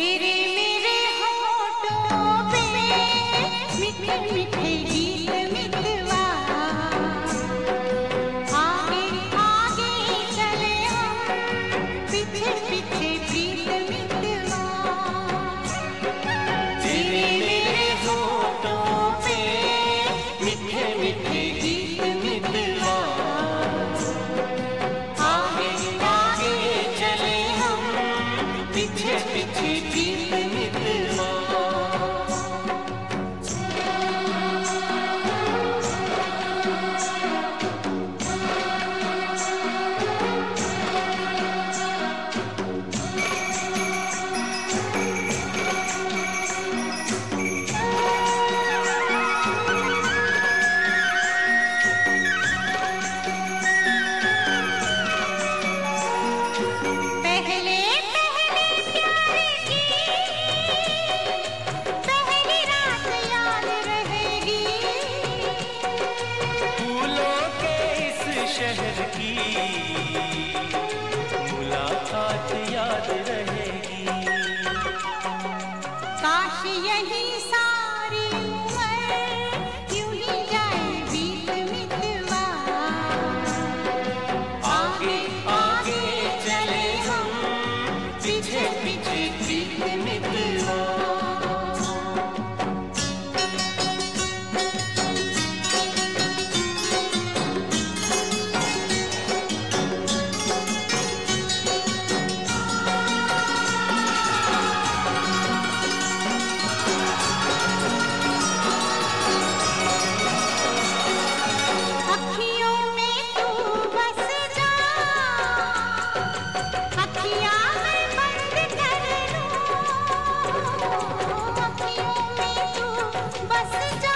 तेरे मेरे होठों पे मीठे मीठे गीत मितवा, आगे आगे चले हम पीछे पीछे प्रीत मितवा। तेरे मेरे होठों पे मीठे मीठे गीत मितवा, आगे आगे चले हम पीछे पीछे प्रीत मितवा। पहले पहले प्यार की पहली रात याद रहेगी, फूलों के इस शहर की मुलाकात याद रहेगी। काश यही सारी उम्र यूं ही जाए बीत मितवा, आगे आगे चले हम पीछे पीछे प्रीत मितवा। अखियों में तू बस जा, अखियाँ मैं बंद कर लूं, अखियों में तू बस जा,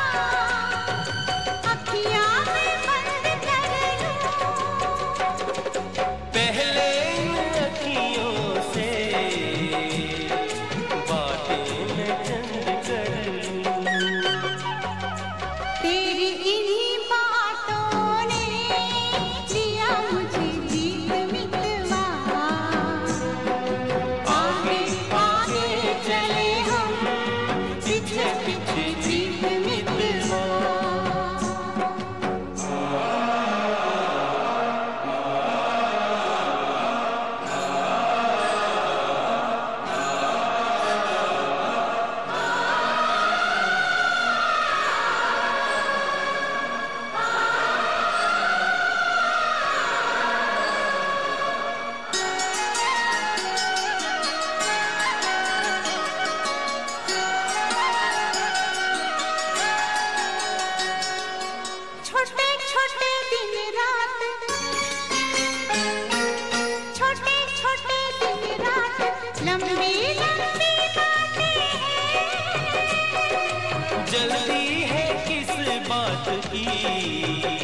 अखियाँ मैं बंद कर लूं। पहले इन अखियों से बातें मैं चंद कर लूं। तेरी इन्हीं बातों ने दिया मुझे जीत मितवा, आगे आगे चले हम पीछे पीछे प्रीत मितवा। छोटे छोटे दिन रात, छोटे छोटे दिन रात, लंबी लंबी बातें हैं। जल्दी है किस बात की,